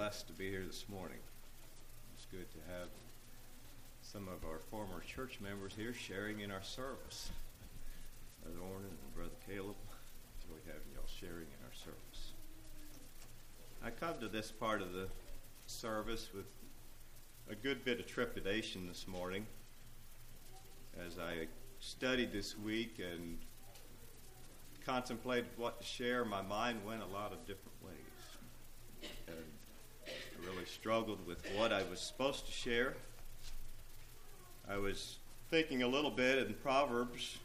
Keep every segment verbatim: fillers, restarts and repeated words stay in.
blessed to be here this morning. It's good to have some of our former church members here sharing in our service. Brother Ornan and Brother Caleb, enjoy having y'all sharing in our service. I come to this part of the service with a good bit of trepidation this morning as I studied this week and contemplated what to share. My mind went a lot of different ways. And I really struggled with what I was supposed to share. I was thinking a little bit in Proverbs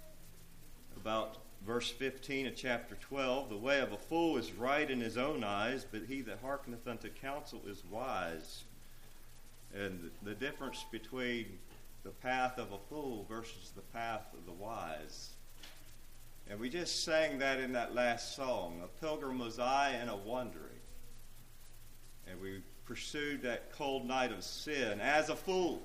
about verse fifteen of chapter twelve. The way of a fool is right in his own eyes, but he that hearkeneth unto counsel is wise. And the difference between the path of a fool versus the path of the wise. And we just sang that in that last song. A pilgrim was I and a wandering. And we pursued that cold night of sin as a fool.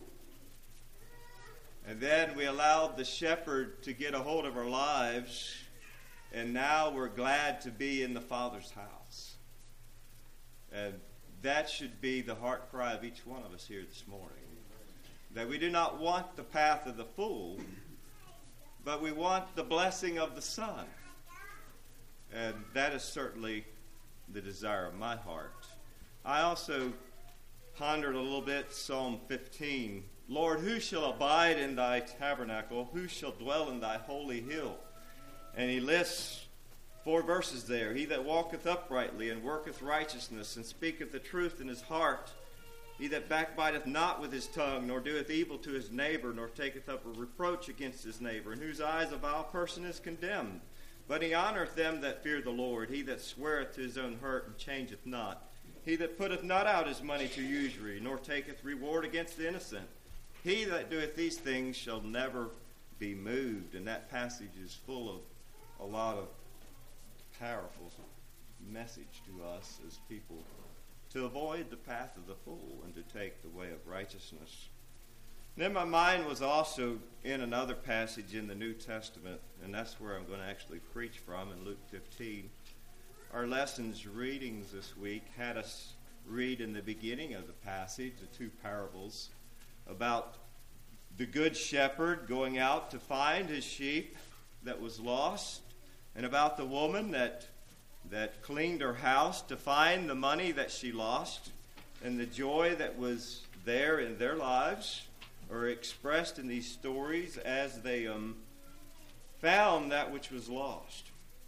And then we allowed the shepherd to get a hold of our lives. And now we're glad to be in the Father's house. And that should be the heart cry of each one of us here this morning. That we do not want the path of the fool, but we want the blessing of the Son. And that is certainly the desire of my heart. I also pondered a little bit Psalm fifteen. Lord, who shall abide in thy tabernacle? Who shall dwell in thy holy hill? And he lists four verses there. He that walketh uprightly and worketh righteousness and speaketh the truth in his heart. He that backbiteth not with his tongue, nor doeth evil to his neighbor, nor taketh up a reproach against his neighbor, in whose eyes a vile person is condemned. But he honoureth them that fear the Lord, he that sweareth to his own hurt and changeth not. He that putteth not out his money to usury, nor taketh reward against the innocent. He that doeth these things shall never be moved. And that passage is full of a lot of powerful message to us as people to avoid the path of the fool and to take the way of righteousness. Then my mind was also in another passage in the New Testament, and that's where I'm going to actually preach from in Luke fifteen. Our lessons readings this week had us read in the beginning of the passage, the two parables, about the good shepherd going out to find his sheep that was lost, and about the woman that that cleaned her house to find the money that she lost, and the joy that was there in their lives are expressed in these stories as they um, found that which was lost.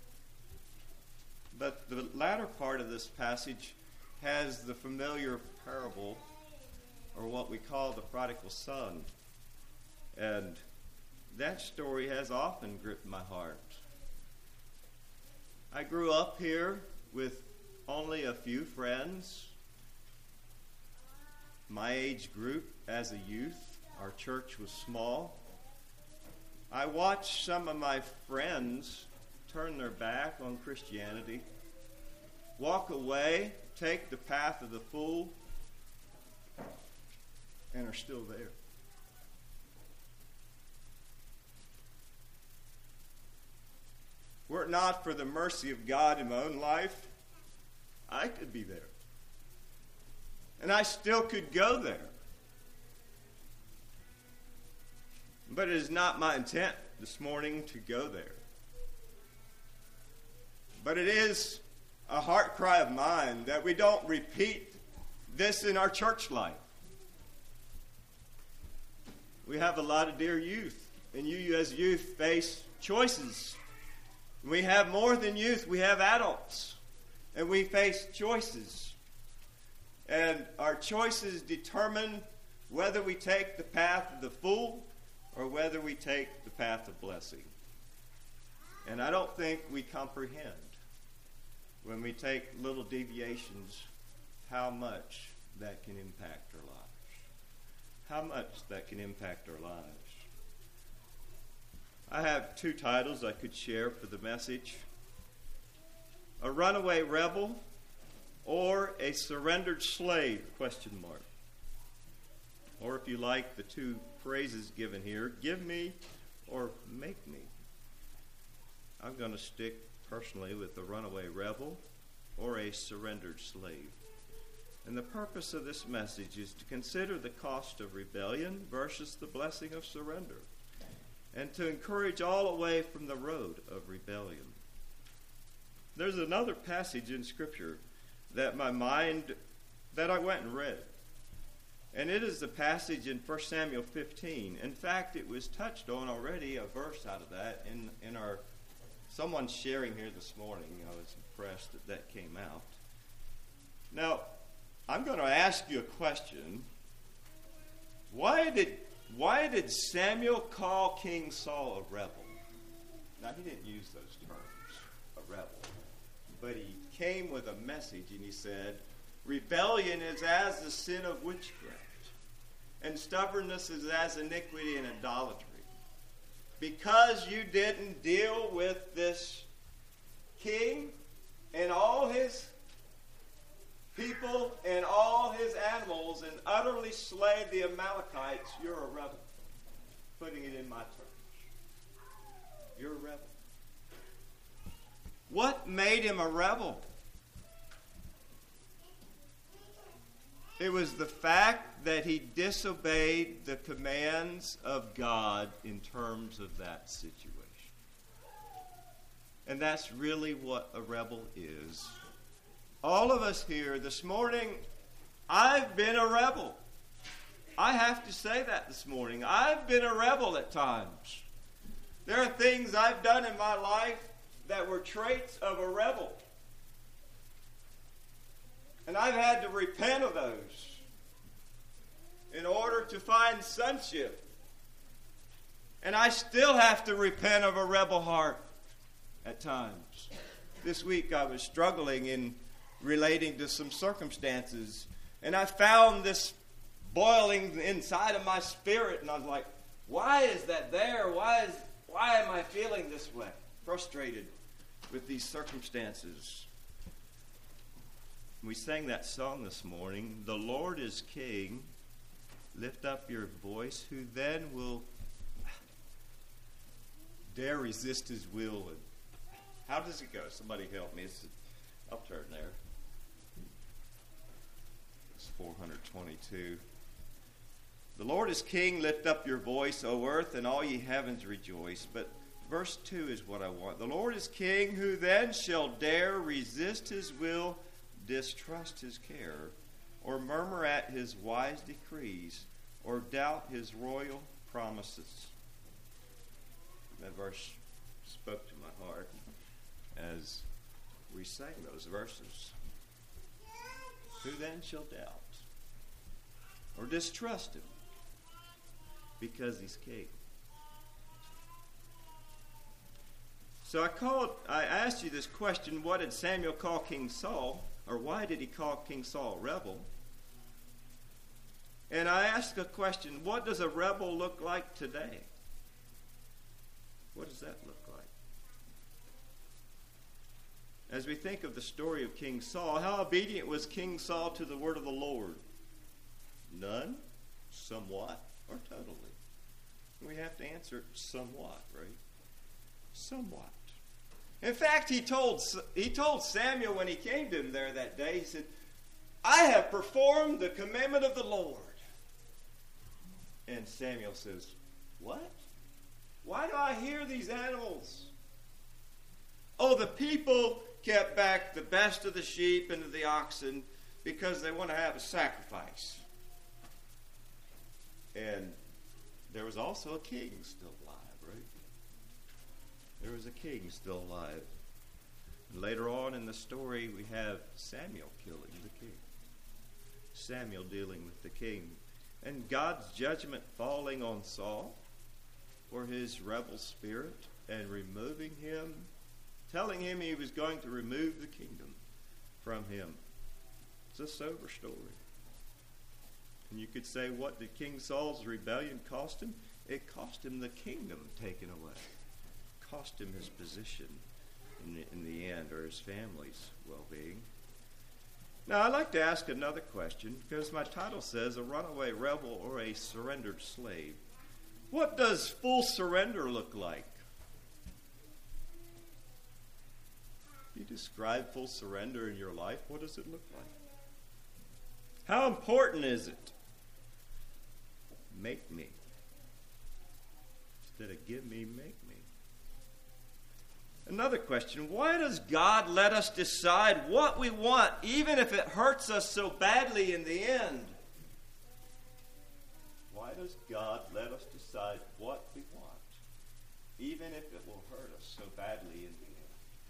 But the latter part of this passage has the familiar parable, or what we call the prodigal son. And that story has often gripped my heart. I grew up here with only a few friends. My age group as a youth, our church was small. I watched some of my friends turn their back on Christianity, walk away, take the path of the fool, and are still there. Were it not for the mercy of God in my own life, I could be there. And I still could go there. But it is not my intent this morning to go there. But it is a heart cry of mine that we don't repeat this in our church life. We have a lot of dear youth, and you as youth face choices. We have more than youth, we have adults, and we face choices. And our choices determine whether we take the path of the fool or whether we take the path of blessing. And I don't think we comprehend when we take little deviations how much that can impact our lives. How much that can impact our lives. I have two titles I could share for the message. A runaway rebel or a surrendered slave, question mark. Or if you like the two phrases given here, give me or make me. I'm going to stick personally with a runaway rebel or a surrendered slave. And the purpose of this message is to consider the cost of rebellion versus the blessing of surrender, and to encourage all away from the road of rebellion. There's another passage in Scripture that my mind, that I went and read. And it is the passage in First Samuel fifteen. In fact, it was touched on already, a verse out of that, in, in our, someone sharing here this morning. I was impressed that that came out. Now, I'm going to ask you a question. Why did, why did Samuel call King Saul a rebel? Now, he didn't use those terms, a rebel. But he came with a message and he said, rebellion is as the sin of witchcraft, and stubbornness is as iniquity and idolatry. Because you didn't deal with this king and all his people and all his animals and utterly slayed the Amalekites, you're a rebel. Putting it in my terms. You're a rebel. What made him a rebel? It was the fact that he disobeyed the commands of God in terms of that situation. And that's really what a rebel is. All of us here this morning, I've been a rebel. I have to say that this morning. I've been a rebel at times. There are things I've done in my life that were traits of a rebel. And I've had to repent of those in order to find sonship. And I still have to repent of a rebel heart at times. This week I was struggling in relating to some circumstances, and I found this boiling inside of my spirit, and I was like, why is that there? Why is why am I feeling this way? Frustrated with these circumstances. We sang that song this morning, The Lord is King, lift up your voice, who then will dare resist his will. And how does it go? Somebody help me. It's, I'll turn there. It's four twenty-two. The Lord is King, lift up your voice, O earth, and all ye heavens rejoice. But verse two is what I want. The Lord is King, who then shall dare resist his will, distrust his care, or murmur at his wise decrees, or doubt his royal promises. That verse spoke to my heart as we sang those verses. Who then shall doubt or distrust him because he's king? So I called, I asked you this question, what did Samuel call King Saul? Or why did he call King Saul a rebel? And I asked a question, what does a rebel look like today? What does that look like? As we think of the story of King Saul, how obedient was King Saul to the word of the Lord? None, somewhat, or totally? We have to answer somewhat, right? Somewhat. In fact, he told, he told Samuel when he came to him there that day, he said, I have performed the commandment of the Lord. And Samuel says, what? Why do I hear these animals? Oh, the people kept back the best of the sheep and of the oxen because they want to have a sacrifice. And there was also a king still alive, right? There was a king still alive. And later on in the story, we have Samuel killing the king. Samuel dealing with the king. And God's judgment falling on Saul for his rebel spirit and removing him, telling him he was going to remove the kingdom from him. It's a sober story. And you could say, what did King Saul's rebellion cost him? It cost him the kingdom taken away. It cost him his position in the, in the end, or his family's well-being. Now, I'd like to ask another question, because my title says, a runaway rebel or a surrendered slave. What does full surrender look like? You describe full surrender in your life, what does it look like? How important is it? Make me. Instead of give me, make me. Another question, why does God let us decide what we want, even if it hurts us so badly in the end? Why does God let us decide what we want, even if it will hurt us so badly in the end?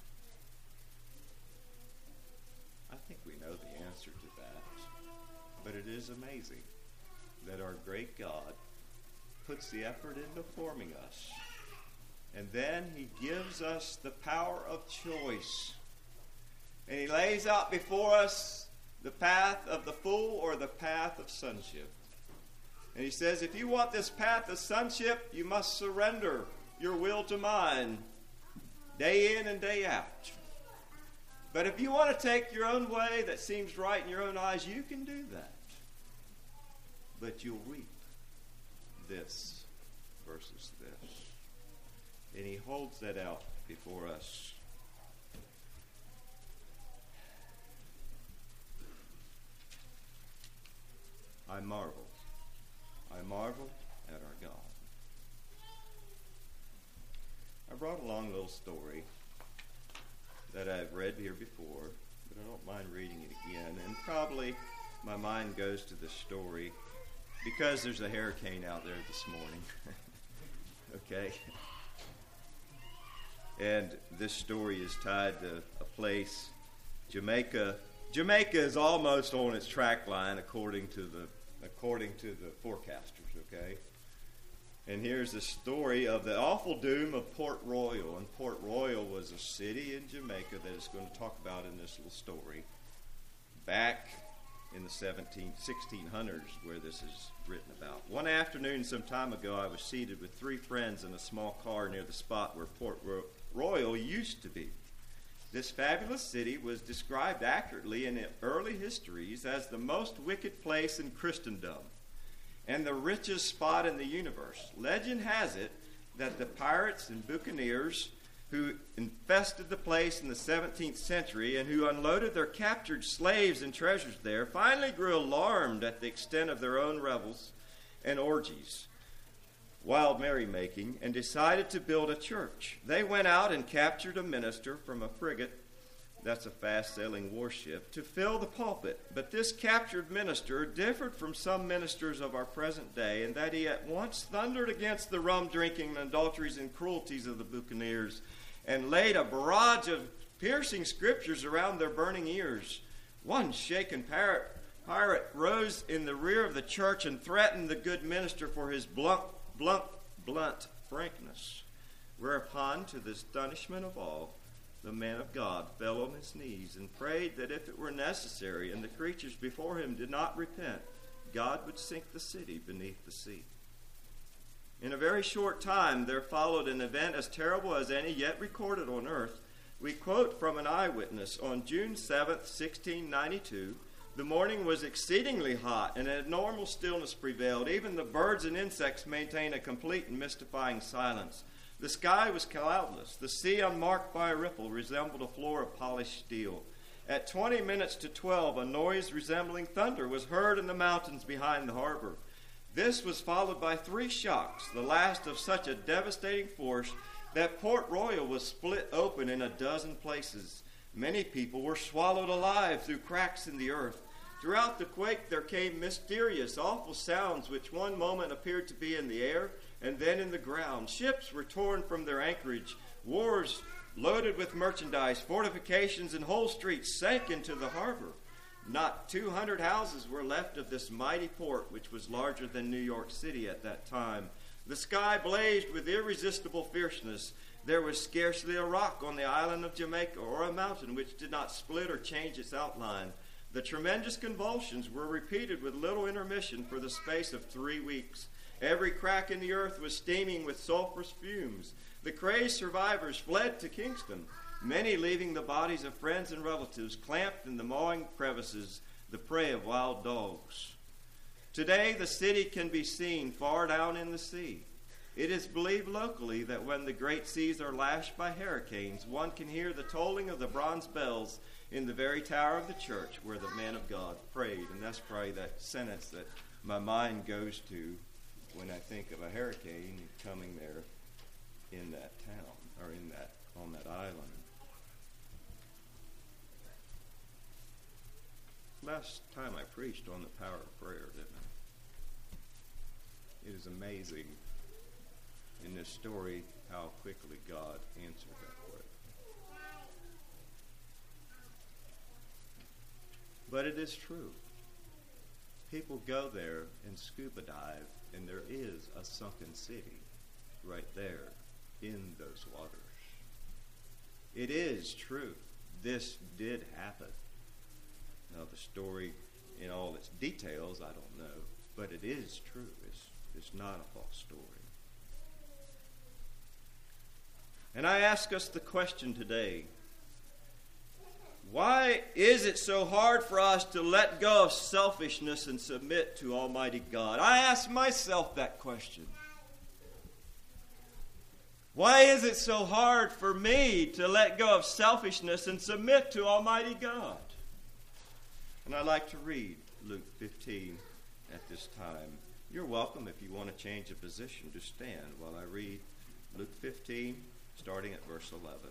I think we know the answer to that, but it is amazing that our great God puts the effort into forming us. And then he gives us the power of choice. And he lays out before us the path of the fool or the path of sonship. And he says, if you want this path of sonship, you must surrender your will to mine day in and day out. But if you want to take your own way that seems right in your own eyes, you can do that. But you'll reap this versus this. And he holds that out before us. I marvel. I marvel at our God. I brought along a little story that I've read here before, but I don't mind reading it again. And probably my mind goes to the story because there's a hurricane out there this morning. Okay? And this story is tied to a place, Jamaica. Jamaica is almost on its track line according to the according to the forecasters, okay? And here's the story of the awful doom of Port Royal. And Port Royal was a city in Jamaica that it's going to talk about in this little story. Back in the seventeen, sixteen hundreds where this is written about. One afternoon some time ago, I was seated with three friends in a small car near the spot where Port Royal used to be. This fabulous city was described accurately in early histories as the most wicked place in Christendom and the richest spot in the universe. Legend has it that the pirates and buccaneers who infested the place in the seventeenth century and who unloaded their captured slaves and treasures there finally grew alarmed at the extent of their own revels and orgies, wild merrymaking, and decided to build a church. They went out and captured a minister from a frigate, that's a fast-sailing warship, to fill the pulpit. But this captured minister differed from some ministers of our present day in that he at once thundered against the rum-drinking and adulteries and cruelties of the buccaneers and laid a barrage of piercing scriptures around their burning ears. One shaken pirate, pirate rose in the rear of the church and threatened the good minister for his blunt, blunt, blunt frankness. Whereupon, to the astonishment of all, the man of God fell on his knees and prayed that if it were necessary and the creatures before him did not repent, God would sink the city beneath the sea. In a very short time, there followed an event as terrible as any yet recorded on earth. We quote from an eyewitness, on June seventh, sixteen ninety-two, the morning was exceedingly hot and an abnormal stillness prevailed. Even the birds and insects maintained a complete and mystifying silence. The sky was cloudless. The sea, unmarked by a ripple, resembled a floor of polished steel. At twenty minutes to twelve, a noise resembling thunder was heard in the mountains behind the harbor. This was followed by three shocks, the last of such a devastating force that Port Royal was split open in a dozen places. Many people were swallowed alive through cracks in the earth. Throughout the quake there came mysterious, awful sounds which one moment appeared to be in the air and then in the ground. Ships were torn from their anchorage. Wharves loaded with merchandise, fortifications, and whole streets sank into the harbor. Not two hundred houses were left of this mighty port, which was larger than New York City at that time. The sky blazed with irresistible fierceness. There was scarcely a rock on the island of Jamaica or a mountain which did not split or change its outline. The tremendous convulsions were repeated with little intermission for the space of three weeks. Every crack in the earth was steaming with sulphurous fumes. The crazed survivors fled to Kingston, many leaving the bodies of friends and relatives clamped in the mawing crevices, the prey of wild dogs. Today, the city can be seen far down in the sea. It is believed locally that when the great seas are lashed by hurricanes, one can hear the tolling of the bronze bells in the very tower of the church where the man of God prayed. And that's probably that sentence that my mind goes to when I think of a hurricane coming there in that town, or in that on that island. Last time I preached on the power of prayer, didn't I? It is amazing in this story how quickly God answered that prayer. But it is true. People go there and scuba dive, and there is a sunken city right there in those waters. It is true. This did happen. Now, the story in all its details, I don't know, but it is true. It's, it's not a false story. And I ask us the question today, why is it so hard for us to let go of selfishness and submit to Almighty God? I ask myself that question. Why is it so hard for me to let go of selfishness and submit to Almighty God? And I'd like to read Luke fifteen at this time. You're welcome, if you want to change a position, to stand while I read Luke fifteen, starting at verse eleven.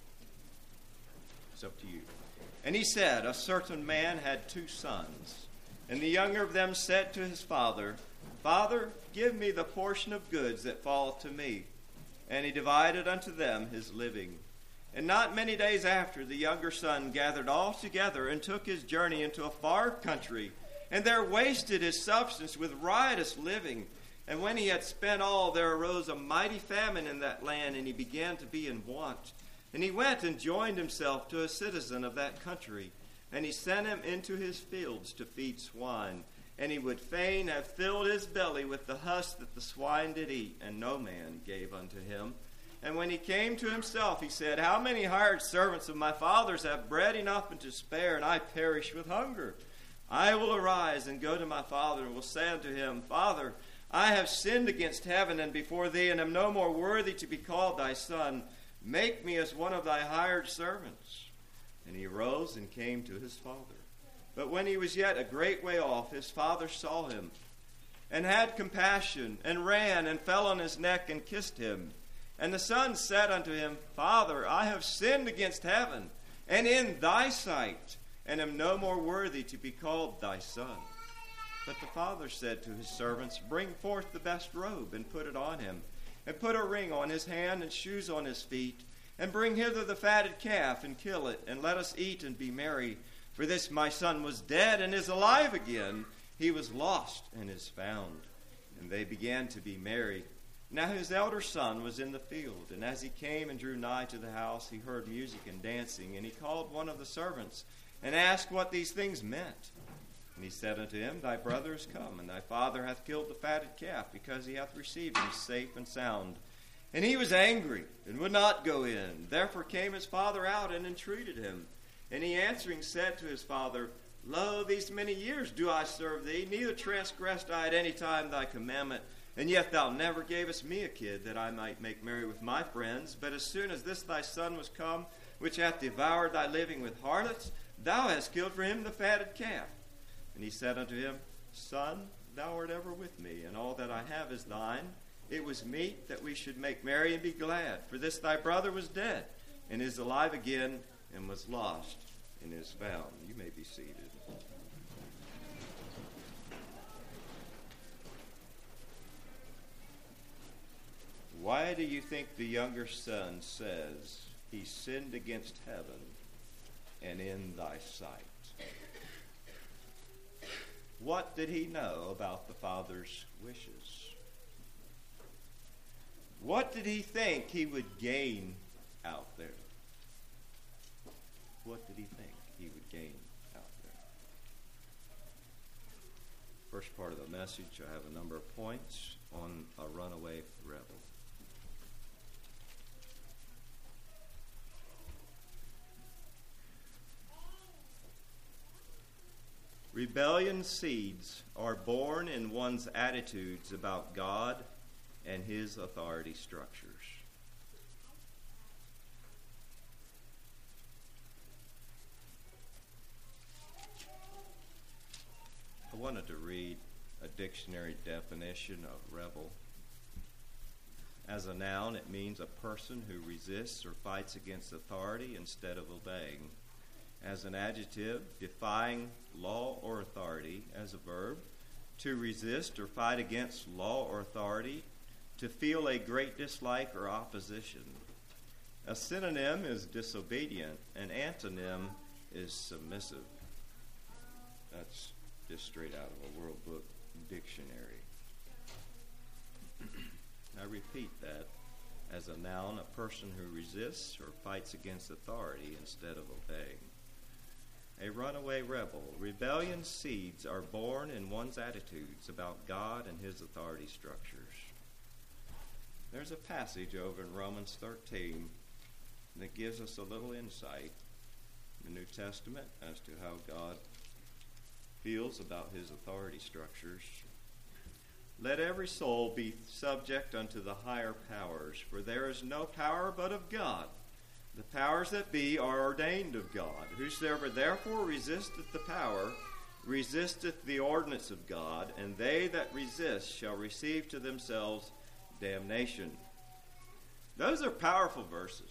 It's up to you. And he said, a certain man had two sons, and the younger of them said to his father, Father, give me the portion of goods that falleth to me. And he divided unto them his living. And not many days after, the younger son gathered all together and took his journey into a far country, and there wasted his substance with riotous living. And when he had spent all, there arose a mighty famine in that land, and he began to be in want. And he went and joined himself to a citizen of that country, and he sent him into his fields to feed swine. And he would fain have filled his belly with the husk that the swine did eat, and no man gave unto him. And when he came to himself, he said, How many hired servants of my father's have bread enough and to spare, and I perish with hunger? I will arise and go to my father, and will say unto him, Father, I have sinned against heaven and before thee, and am no more worthy to be called thy son. Make me as one of thy hired servants. And he arose and came to his father. But when he was yet a great way off, his father saw him, and had compassion, and ran, and fell on his neck, and kissed him. And the son said unto him, Father, I have sinned against heaven, and in thy sight, and am no more worthy to be called thy son. But the father said to his servants, Bring forth the best robe, and put it on him, and put a ring on his hand, and shoes on his feet, and bring hither the fatted calf, and kill it, and let us eat and be merry. For this my son was dead, and is alive again. He was lost, and is found. And they began to be merry. Now his elder son was in the field, and as he came and drew nigh to the house, he heard music and dancing, and he called one of the servants, and asked what these things meant. And he said unto him, Thy brother is come, and thy father hath killed the fatted calf, because he hath received him safe and sound. And he was angry, and would not go in. Therefore came his father out, and entreated him. And he answering said to his father, Lo, these many years do I serve thee, neither transgressed I at any time thy commandment. And yet thou never gavest me a kid, that I might make merry with my friends. But as soon as this thy son was come, which hath devoured thy living with harlots, thou hast killed for him the fatted calf. And he said unto him, Son, thou art ever with me, and all that I have is thine. It was meet that we should make merry and be glad. For this thy brother was dead, and is alive again, and was lost, and is found. You may be seated. Why do you think the younger son says he sinned against heaven and in thy sight? What did he know about the father's wishes? What did he think he would gain out there? What did he think he would gain out there? First part of the message, I have a number of points on a runaway rebel. Rebellion seeds are born in one's attitudes about God and his authority structures. I wanted to read a dictionary definition of rebel. As a noun, it means a person who resists or fights against authority instead of obeying. As an adjective, defying law or authority. As a verb, to resist or fight against law or authority, to feel a great dislike or opposition. A synonym is disobedient. An antonym is submissive. That's just straight out of a World Book Dictionary. I repeat that. As a noun, a person who resists or fights against authority instead of obeying. A runaway rebel. Rebellion seeds are born in one's attitudes about God and his authority structures. There's a passage over in Romans thirteen that gives us a little insight in the New Testament as to how God feels about his authority structures. Let every soul be subject unto the higher powers, for there is no power but of God. The powers that be are ordained of God. Whosoever therefore resisteth the power, resisteth the ordinance of God, and they that resist shall receive to themselves damnation. Those are powerful verses.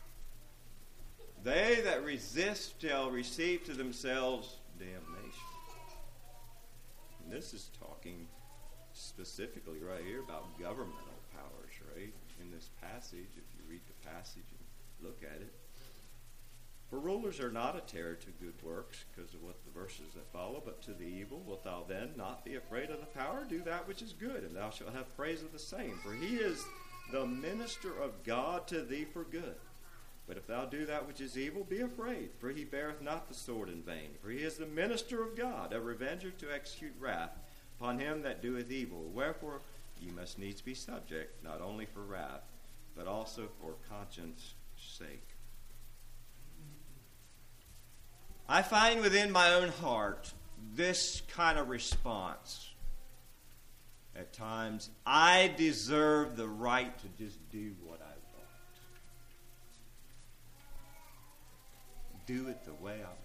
They that resist shall receive to themselves damnation. And this is talking specifically right here about governmental powers, right? In this passage, if you read the passage and look at it. For rulers are not a terror to good works, because of what the verses that follow, but to the evil. Wilt thou then not be afraid of the power? Do that which is good, and thou shalt have praise of the same. For he is the minister of God to thee for good. But if thou do that which is evil, be afraid, for he beareth not the sword in vain. For he is the minister of God, a revenger to execute wrath upon him that doeth evil. Wherefore ye must needs be subject, not only for wrath, but also for conscience sake. I find within my own heart this kind of response. At times, I deserve the right to just do what I want. Do it the way I want.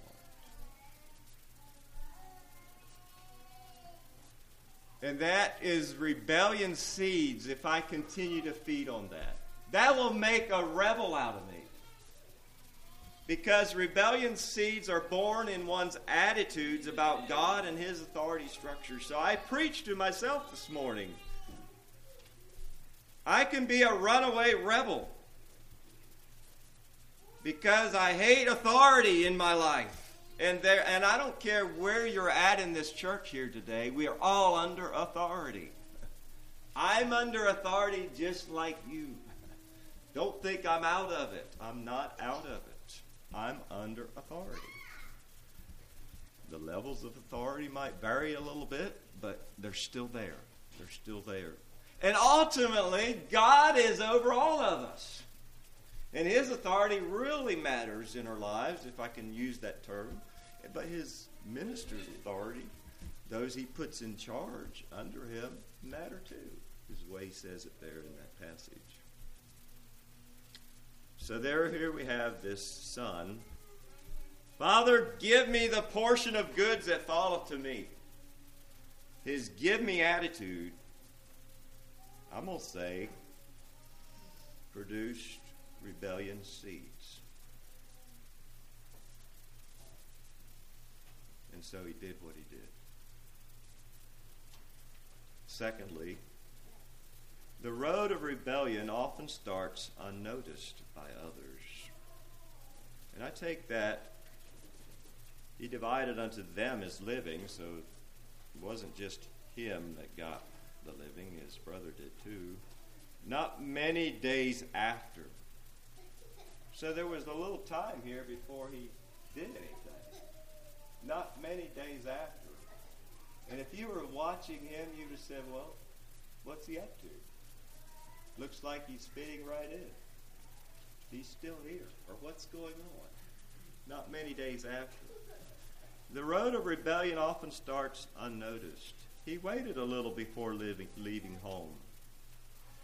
And that is rebellion seeds if I continue to feed on that. That will make a rebel out of me. Because rebellion seeds are born in one's attitudes about God and his authority structure. So I preached to myself this morning. I can be a runaway rebel because I hate authority in my life. And there, and I don't care where you're at in this church here today, we are all under authority. I'm under authority just like you. Don't think I'm out of it. I'm not out of it. I'm under authority. The levels of authority might vary a little bit, but they're still there. They're still there. And ultimately, God is over all of us. And his authority really matters in our lives, if I can use that term. But his minister's authority, those he puts in charge under him, matter too, is the way he says it there in that passage. So there, here we have this son. Father, give me the portion of goods that falleth to me. His give me attitude, I'm going to say, produced rebellion seeds. And so he did what he did. Secondly, the road of rebellion often starts unnoticed by others. And I take that he divided unto them his living, so it wasn't just him that got the living, his brother did too. Not many days after. So there was a little time here before he did anything. Not many days after. And if you were watching him, you would have said, well, what's he up to? Looks like he's fitting right in. He's still here. Or what's going on? Not many days after. The road of rebellion often starts unnoticed. He waited a little before leaving, leaving home.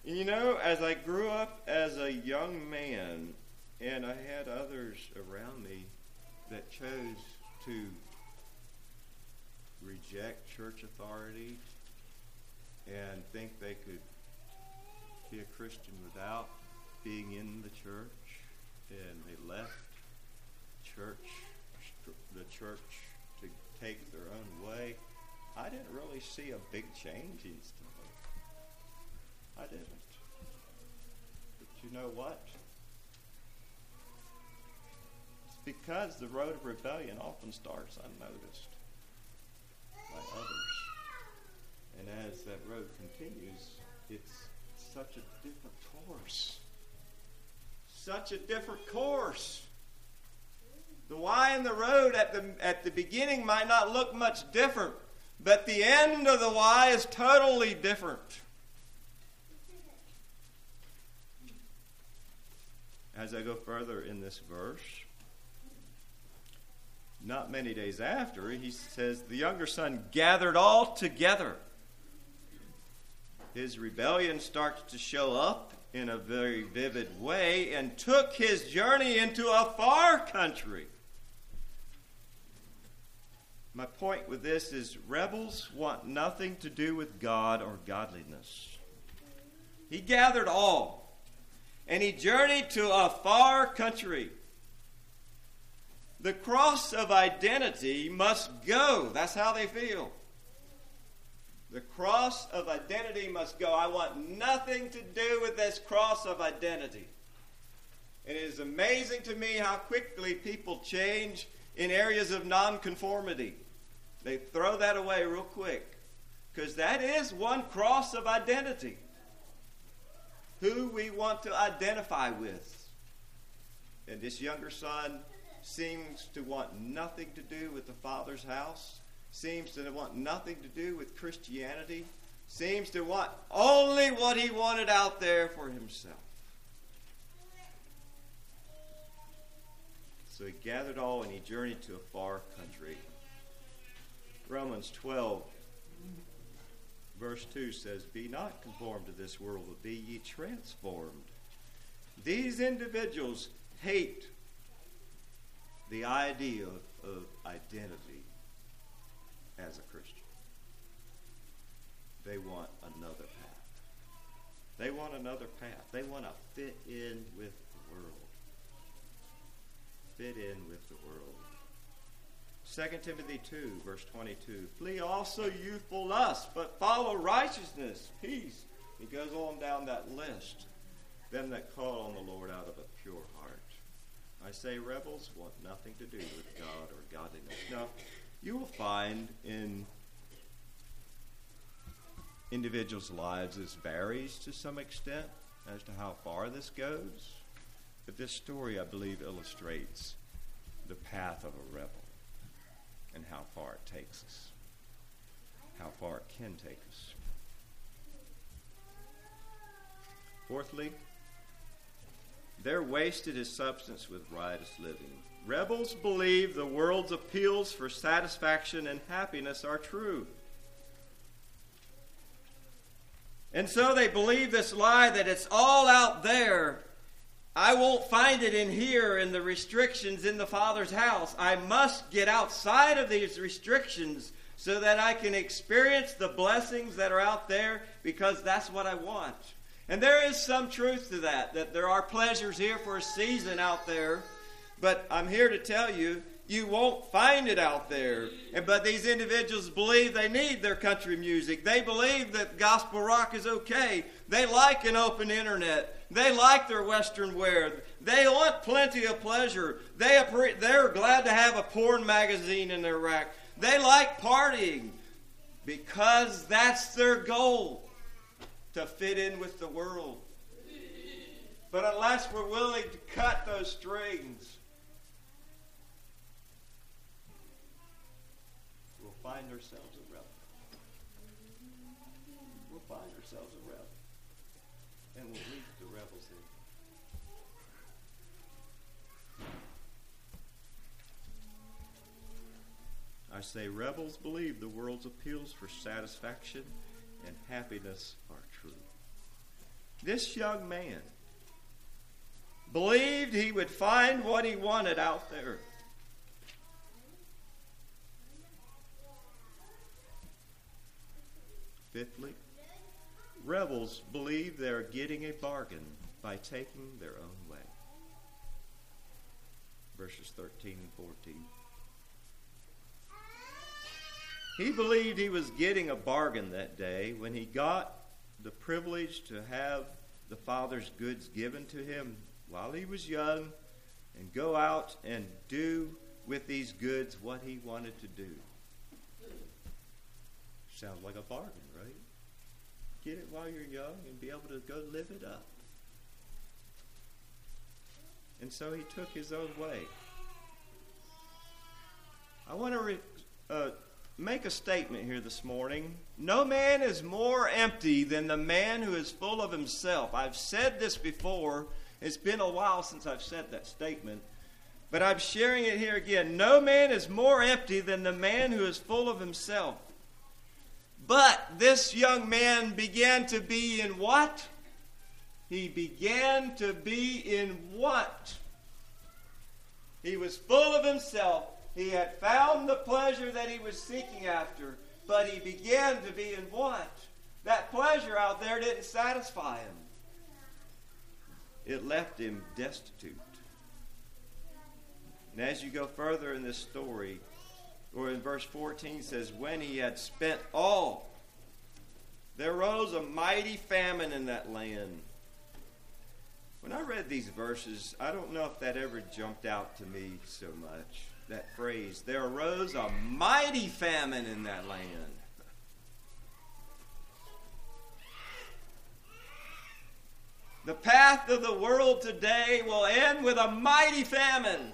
You know, as I grew up as a young man, and I had others around me that chose to reject church authority and think they could be a Christian without being in the church, and they left church, the church to take their own way. I didn't really see a big change instantly. I didn't. But you know what? It's because the road of rebellion often starts unnoticed by others. And as that road continues, it's such a different course. Such a different course. The Y in the road at the at the beginning might not look much different, but the end of the Y is totally different. As I go further in this verse, not many days after, he says, the younger son gathered all together. His rebellion starts to show up in a very vivid way and took his journey into a far country. My point with this is rebels want nothing to do with God or godliness. He gathered all, and he journeyed to a far country. The cross of identity must go. That's how they feel. The cross of identity must go. I want nothing to do with this cross of identity. And it is amazing to me how quickly people change in areas of nonconformity. They throw that away real quick, because that is one cross of identity. Who we want to identify with. And this younger son seems to want nothing to do with the Father's house, seems to want nothing to do with Christianity, seems to want only what he wanted out there for himself. So he gathered all and he journeyed to a far country. Romans twelve, verse two says, be not conformed to this world, but be ye transformed. These individuals hate the idea of, of identity as a Christian. They want another path. They want another path. They want to fit in with the world. Fit in with the world. Second Timothy two, verse twenty-two. Flee also youthful lust, but follow righteousness, peace. He goes on down that list. Them that call on the Lord out of a pure heart. I say rebels want nothing to do with God or godliness. Now, you will find in individuals' lives this varies to some extent as to how far this goes. But this story, I believe, illustrates the path of a rebel and how far it takes us, how far it can take us. Fourthly, they're wasted his substance with riotous living. Rebels believe the world's appeals for satisfaction and happiness are true. And so they believe this lie that it's all out there. I won't find it in here in the restrictions in the Father's house. I must get outside of these restrictions so that I can experience the blessings that are out there, because that's what I want. And there is some truth to that, that there are pleasures here for a season out there. But I'm here to tell you, you won't find it out there. And, but these individuals believe they need their country music. They believe that gospel rock is okay. They like an open internet. They like their Western wear. They want plenty of pleasure. They, they're glad to have a porn magazine in their rack. They like partying because that's their goal, to fit in with the world. But unless we're willing to cut those strings, we'll find ourselves a rebel. We'll find ourselves a rebel. And we'll lead the rebels in. I say rebels believe the world's appeals for satisfaction and happiness are true. This young man believed he would find what he wanted out there. Fifthly, rebels believe they're getting a bargain by taking their own way. Verses thirteen and fourteen. He believed he was getting a bargain that day when he got the privilege to have the Father's goods given to him while he was young and go out and do with these goods what he wanted to do. Sounds like a bargain, right? Get it while you're young and be able to go live it up. And so he took his own way. I want to re- uh, make a statement here this morning. No man is more empty than the man who is full of himself. I've said this before. It's been a while since I've said that statement. But I'm sharing it here again. No man is more empty than the man who is full of himself. But this young man began to be in what? He began to be in what? He was full of himself. He had found the pleasure that he was seeking after. But he began to be in what? That pleasure out there didn't satisfy him. It left him destitute. And as you go further in this story, or in verse fourteen says, when he had spent all, there arose a mighty famine in that land. When I read these verses, I don't know if that ever jumped out to me so much. That phrase, there arose a mighty famine in that land. The path of the world today will end with a mighty famine.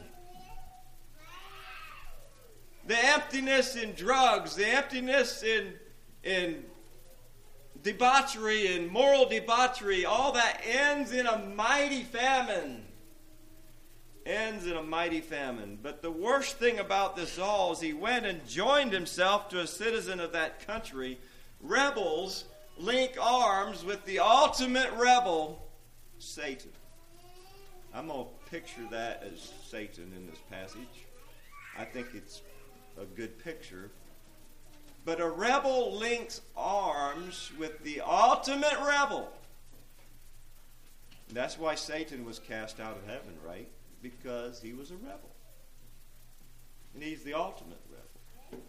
The emptiness in drugs, the emptiness in, in debauchery and moral debauchery, all that ends in a mighty famine. Ends in a mighty famine. But the worst thing about this all is he went and joined himself to a citizen of that country. Rebels link arms with the ultimate rebel, Satan. I'm going to picture that as Satan in this passage. I think it's a good picture. But a rebel links arms with the ultimate rebel. And that's why Satan was cast out of heaven, right? Because he was a rebel. And he's the ultimate rebel.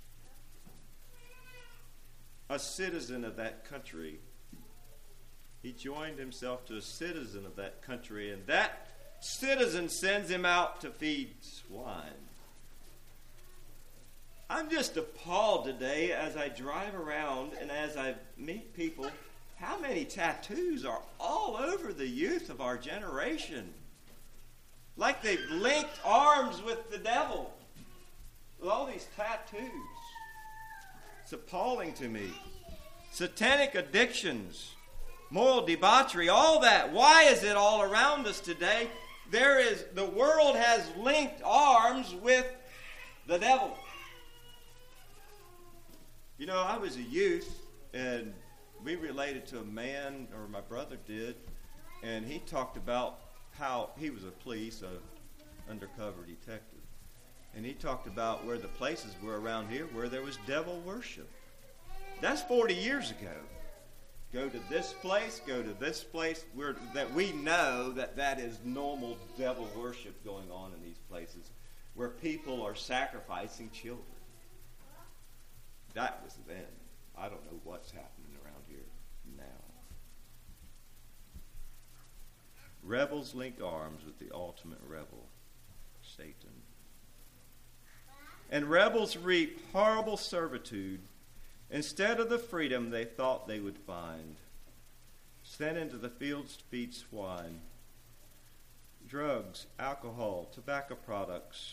A citizen of that country. He joined himself to a citizen of that country, and that citizen sends him out to feed swine. I'm just appalled today as I drive around and as I meet people, how many tattoos are all over the youth of our generation. Like they've linked arms with the devil. With all these tattoos. It's appalling to me. Satanic addictions, moral debauchery, all that. Why is it all around us today? There is, the world has linked arms with the devil. You know, I was a youth, and we related to a man, or my brother did, and he talked about how he was a police, a undercover detective, and he talked about where the places were around here where there was devil worship. That's forty years ago. Go to this place, go to this place, where that we know that that is normal devil worship going on in these places, where people are sacrificing children. That was then. I don't know what's happening around here now. Rebels link arms with the ultimate rebel, Satan. And rebels reap horrible servitude instead of the freedom they thought they would find. Sent into the fields to feed swine. Drugs, alcohol, tobacco products,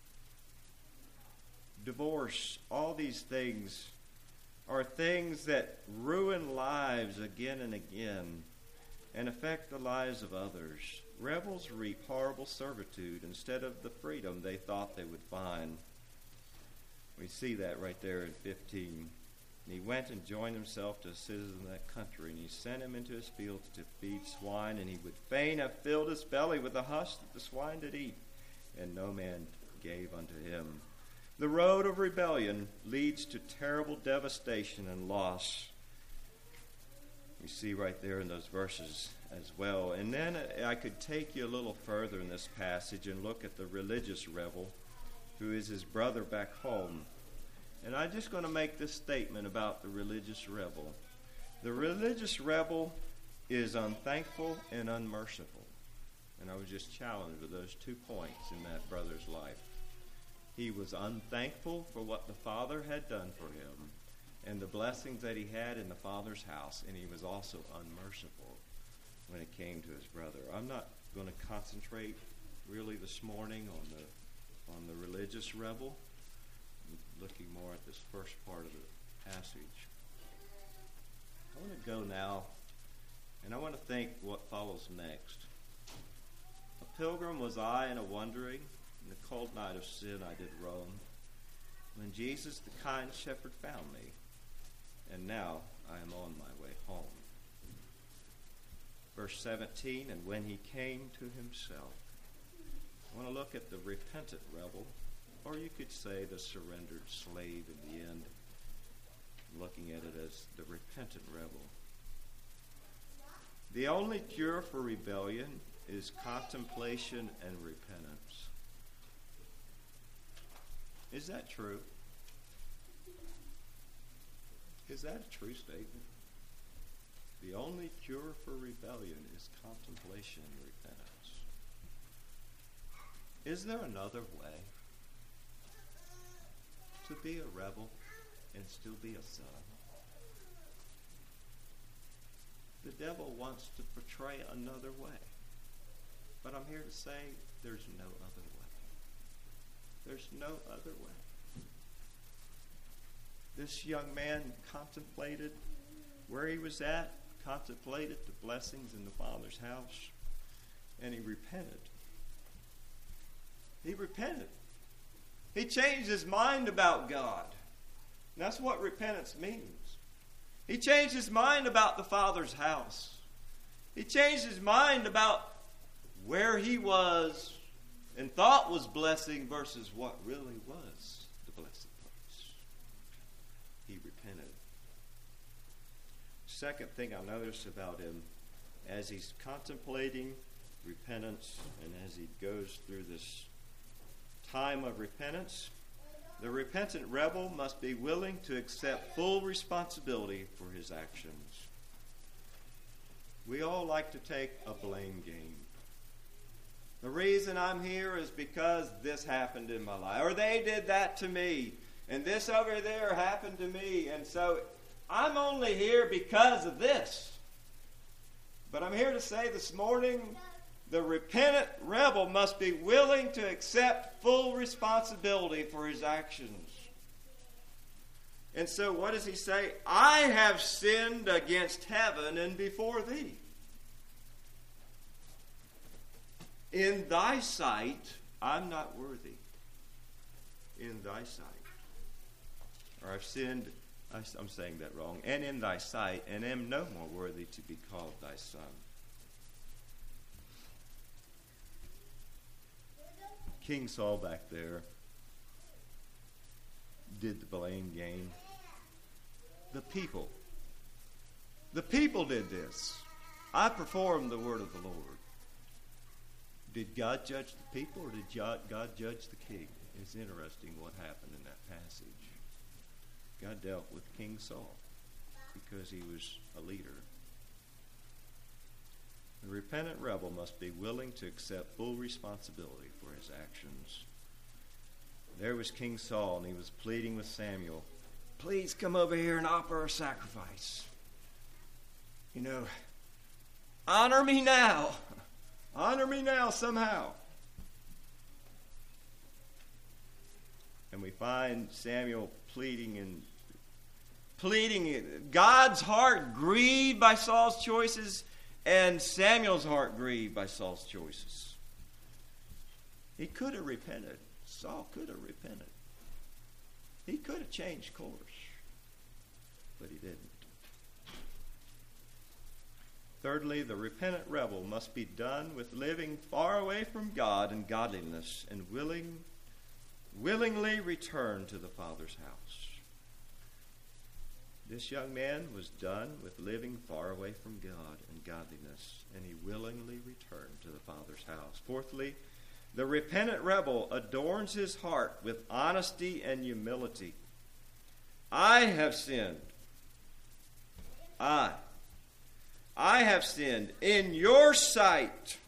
divorce, all these things are things that ruin lives again and again and affect the lives of others. Rebels reap horrible servitude instead of the freedom they thought they would find. We see that right there in fifteen. And he went and joined himself to a citizen of that country, and he sent him into his fields to feed swine, and he would fain have filled his belly with the husk that the swine did eat, and no man gave unto him. The road of rebellion leads to terrible devastation and loss. We see right there in those verses as well. And then I could take you a little further in this passage and look at the religious rebel, who is his brother back home. And I'm just going to make this statement about the religious rebel. The religious rebel is unthankful and unmerciful. And I was just challenged with those two points in that brother's life. He was unthankful for what the Father had done for him and the blessings that he had in the Father's house, and he was also unmerciful when it came to his brother. I'm not going to concentrate really this morning on the on the religious rebel. I'm looking more at this first part of the passage. I want to go now, and I want to think what follows next. A pilgrim was I and a wandering. In the cold night of sin I did roam, when Jesus the kind shepherd found me, and now I am on my way home. Verse seventeen, and when he came to himself. I want to look at the repentant rebel, or you could say the surrendered slave in the end, looking at it as the repentant rebel. The only cure for rebellion is contemplation and repentance. Is that true? Is that a true statement? The only cure for rebellion is contemplation and repentance. Is there another way to be a rebel and still be a son? The devil wants to portray another way. But I'm here to say there's no other way. There's no other way. This young man contemplated where he was at, contemplated the blessings in the Father's house, and he repented. He repented. He changed his mind about God. And that's what repentance means. He changed his mind about the Father's house. He changed his mind about where he was and thought was blessing versus what really was the blessed place. He repented. Second thing I noticed about him, as he's contemplating repentance and as he goes through this time of repentance, the repentant rebel must be willing to accept full responsibility for his actions. We all like to take a blame game. The reason I'm here is because this happened in my life, or they did that to me, and this over there happened to me, and so I'm only here because of this. But I'm here to say this morning, the repentant rebel must be willing to accept full responsibility for his actions. And so what does he say? I have sinned against heaven and before thee. In thy sight, I'm not worthy. In thy sight. Or I've sinned, I'm saying that wrong. And in thy sight, and am no more worthy to be called thy son. King Saul back there did the blame game. The people. The people did this. I performed the word of the Lord. Did God judge the people or did God judge the king? It's interesting what happened in that passage. God dealt with King Saul because he was a leader. The repentant rebel must be willing to accept full responsibility for his actions. There was King Saul, and he was pleading with Samuel, please come over here and offer a sacrifice. You know, honor me now. Honor me now somehow. And we find Samuel pleading and pleading. God's heart grieved by Saul's choices, and Samuel's heart grieved by Saul's choices. He could have repented. Saul could have repented. He could have changed course. but he didn't. Thirdly, the repentant rebel must be done with living far away from God and godliness and willing, willingly return to the Father's house. This young man was done with living far away from God and godliness, and he willingly returned to the Father's house. Fourthly, the repentant rebel adorns his heart with honesty and humility. I have sinned. I. I have sinned in your sight.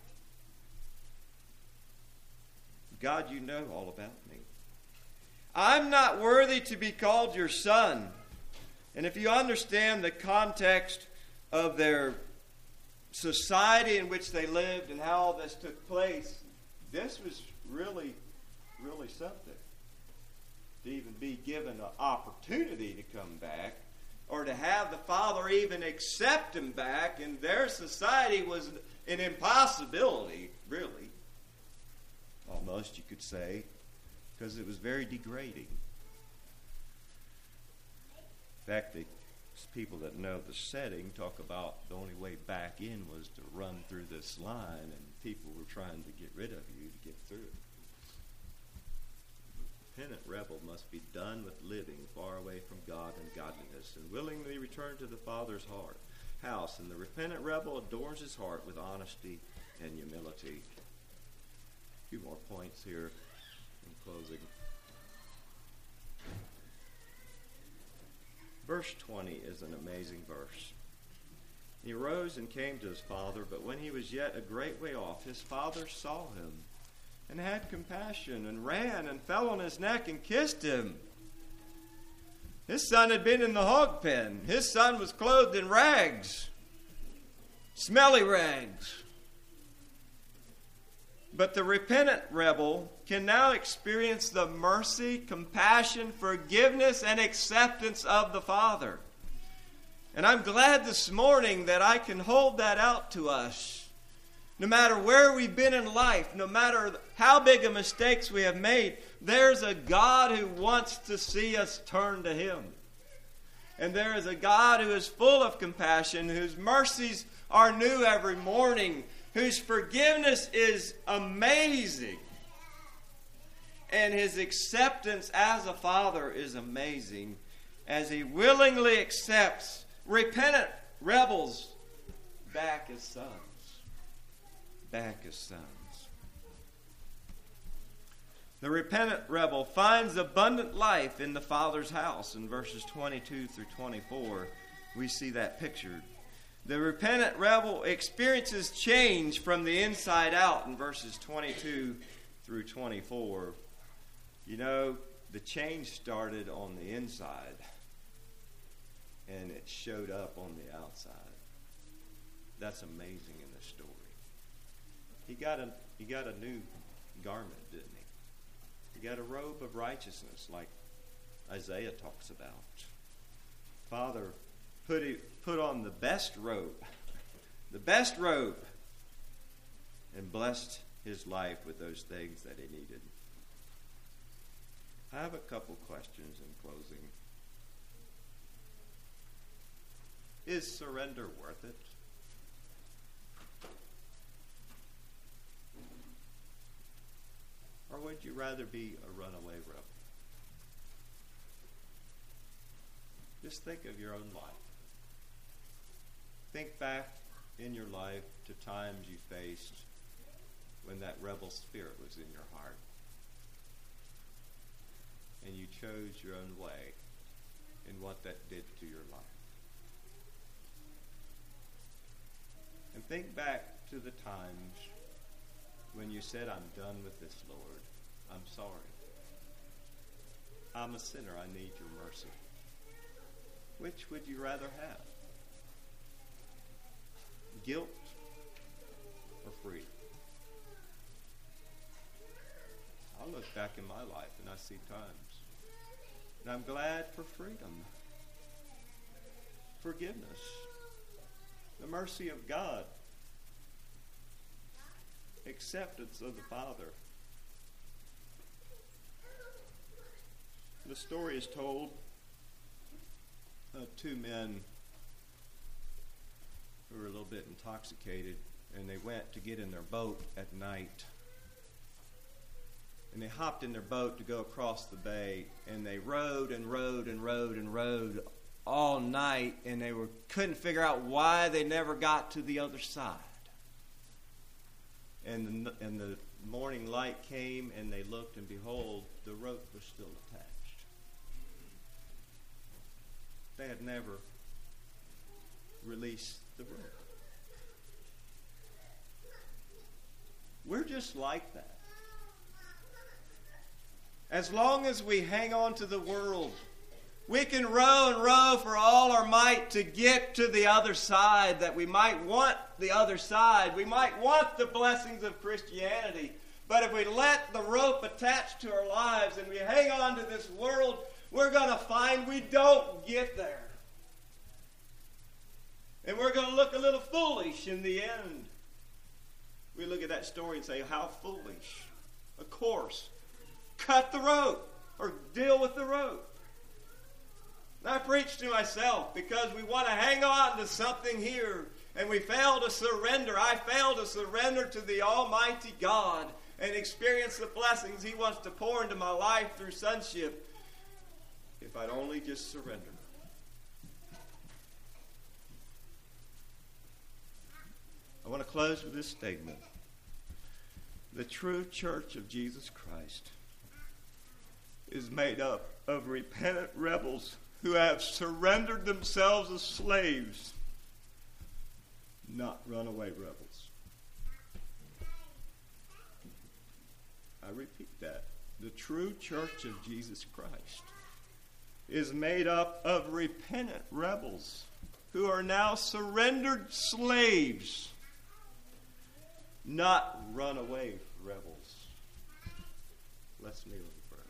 God, you know all about me. I'm not worthy to be called your son. And if you understand the context of their society in which they lived and how all this took place, this was really, really something. To even be given an opportunity to come back, or to have the Father even accept him back in their society was an impossibility, really. Almost, you could say, because it was very degrading. In fact, the people that know the setting talk about the only way back in was to run through this line, and people were trying to get rid of you to get through it. The repentant rebel must be done with living far away from God and godliness and willingly return to the Father's heart, house. And the repentant rebel adorns his heart with honesty and humility. A few more points here in closing. Verse twenty is an amazing verse. He arose and came to his father, but when he was yet a great way off, his father saw him and had compassion and ran and fell on his neck and kissed him. His son had been in the hog pen. His son was clothed in rags, smelly rags. But the repentant rebel can now experience the mercy, compassion, forgiveness, and acceptance of the Father. And I'm glad this morning that I can hold that out to us. No matter where we've been in life, no matter how big of mistakes we have made, there's a God who wants to see us turn to him. And there is a God who is full of compassion, whose mercies are new every morning, whose forgiveness is amazing, and his acceptance as a father is amazing, as he willingly accepts repentant rebels back as sons. Back as sons. The repentant rebel finds abundant life in the Father's house. In verses twenty-two through twenty-four, we see that pictured. The repentant rebel experiences change from the inside out in verses twenty-two through twenty-four. You know, the change started on the inside, and it showed up on the outside. That's amazing in this story. He got a he got a new garment, didn't he? He got a robe of righteousness, like Isaiah talks about. Father put it, put on the best robe, the best robe, and blessed his life with those things that he needed. I have a couple questions in closing. Is surrender worth it? Or would you rather be a runaway rebel? Just think of your own life. Think back in your life to times you faced when that rebel spirit was in your heart. And you chose your own way and what that did to your life. And think back to the times when you said, I'm done with this, Lord. I'm sorry. I'm a sinner. I need your mercy. Which would you rather have? Guilt or freedom? I look back in my life and I see times. And I'm glad for freedom. Forgiveness. The mercy of God. Acceptance of the Father. The story is told uh, two men who were a little bit intoxicated, and they went to get in their boat at night. And they hopped in their boat to go across the bay, and they rowed and rowed and rowed and rowed all night, and they were couldn't figure out why they never got to the other side. And the, and the morning light came, and they looked, and behold, the rope was still attached. They had never released the rope. We're just like that. As long as we hang on to the world, we can row and row for all our might to get to the other side, that we might want the other side. We might want the blessings of Christianity. But if we let the rope attach to our lives and we hang on to this world, we're going to find we don't get there. And we're going to look a little foolish in the end. We look at that story and say, how foolish. Of course. Cut the rope or deal with the rope. And I preach to myself because we want to hang on to something here and we fail to surrender. I fail to surrender to the Almighty God and experience the blessings He wants to pour into my life through sonship. If I'd only just surrender. I want to close with this statement. The true church of Jesus Christ is made up of repentant rebels who have surrendered themselves as slaves, not runaway rebels. I repeat that. The true church of Jesus Christ is made up of repentant rebels who are now surrendered slaves, not runaway rebels. Let's kneel in prayer.